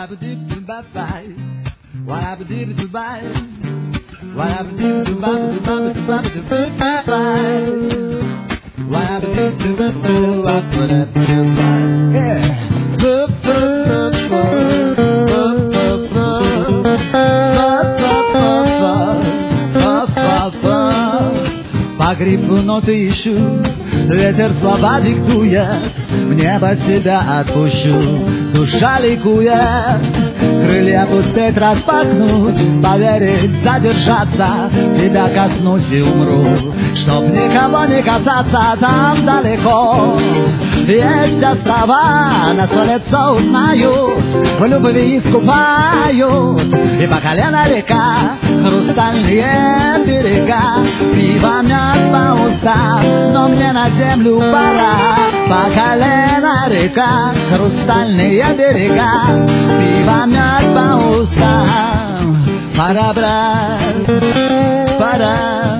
По грифу ноты ищу, ветер слова диктует, в небо тебя отпущу, душа ликует. Крылья пустить, распахнуть, поверить, задержаться, тебя коснусь и умру, чтоб никого не касаться там далеко. Есть острова, на свое лицо узнают, в любви искупают, и по колено река, хрустальные берега, пиво мед по устам, но мне на землю пора. По колено река, хрустальные берега, пиво мед по устам, пора, брат, пора.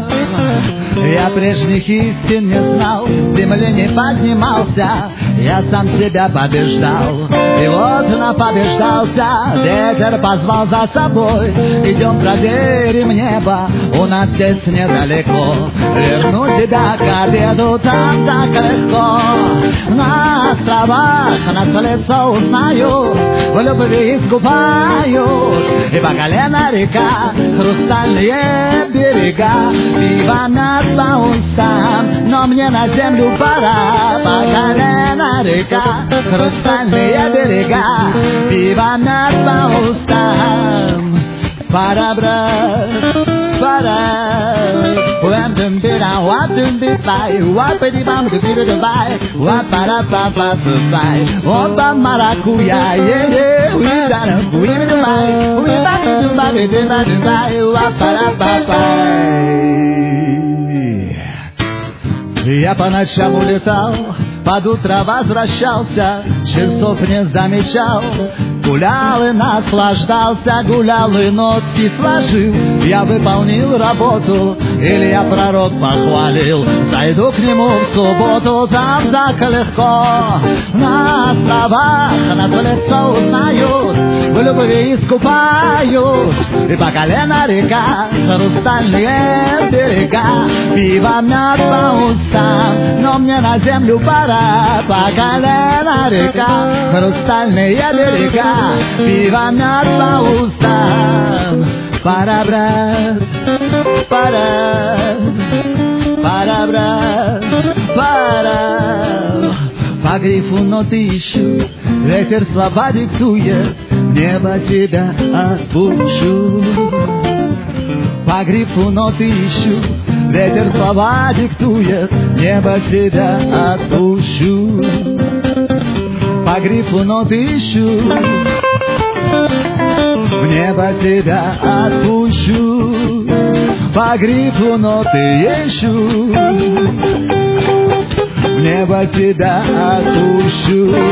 Я прежних истин не знал, с земли не поднимался, я сам себя побеждал, и вот напобеждался. Ветер позвал за собой, идем проверим небо, у нас здесь недалеко. Верну тебя к обеду, там так легко. На островах нас лицо узнают, в любви искупают, и по колено река, хрустальные берега, пиво мед по устам, но мне на землю пора. По колено река, хрустальные берега, пиво мед по устам, пора, брат, пора. Уэм бира, уапим бифай, уапиди бам дубиду дубай, уапара папа бифай, опа маракуя, е-е, уидана, уиби дубай, уибаби дубаби диба дубай, уапара папай. Я по ночам улетал, под утро возвращался, часов не замечал, гулял и наслаждался, гулял и нотки сложил. Я выполнил работу, или я пророк похвалил, зайду к нему в субботу, там так легко. На островах нас в лицо узнают, в любви искупают, и по колено река, хрустальные берега, пиво мед по устам, но мне на землю пора. По колено река, хрустальные берега, пиво мед по устам, пора, брат, пора, пора, брат, пора. По грифу ноты ищу, ветер слова диктует, в небо тебя отпущу. По грифу ноты ищу, ветер слова диктует, в небо тебя отпущу. По грифу ноты ищу, в небо тебя отпущу. По грифу ноты ищу, в небо тебя отпущу.